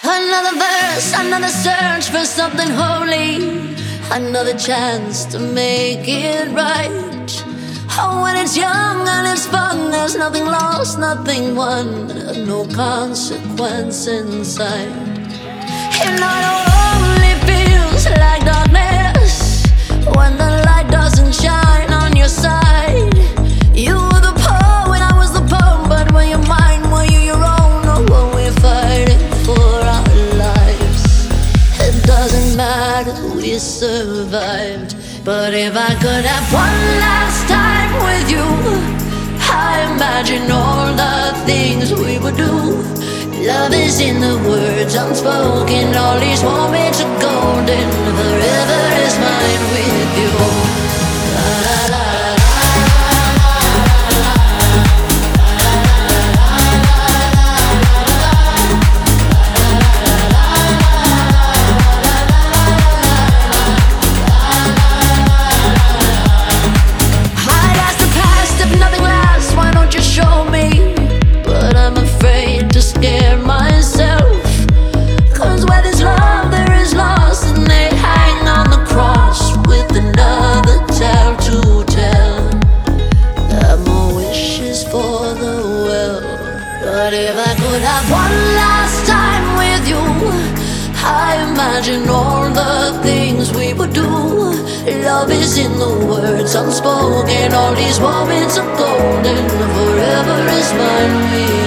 Another verse, another search for something holy, another chance to make it right. Oh, when it's young and it's fun, there's nothing lost, nothing won, no consequence in sight. It not only feels like darkness when the light doesn't shine on your side. You were the poet, I was the poem, but were you mine, were you your own, or were we fighting for our lives? It doesn't matter, we survived. But if I could have one last time with you, I imagine all the things we would do. Love is in the words unspoken, all these moments are golden. Forever is mine with you. La, la, la. But if I could have one last time with you, I imagine all the things we would do. Love is in the words unspoken, all these moments are golden. Forever is mine with you.